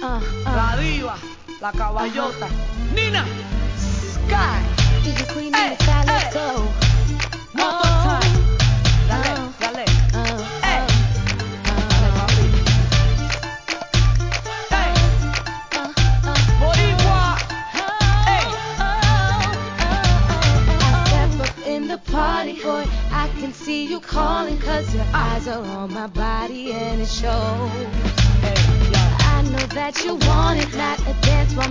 La diva, la caballota, Nina, Sky. DJ Queen Nina Sky, let's go. One more time. Dale, dale. Hey. Dale, papi. Hey. Boricua. Hey. I step up in the party, boy. I can see you calling, cause your eyes are on my body and it shows. Hey, yeah. I know that you want it, not a dance while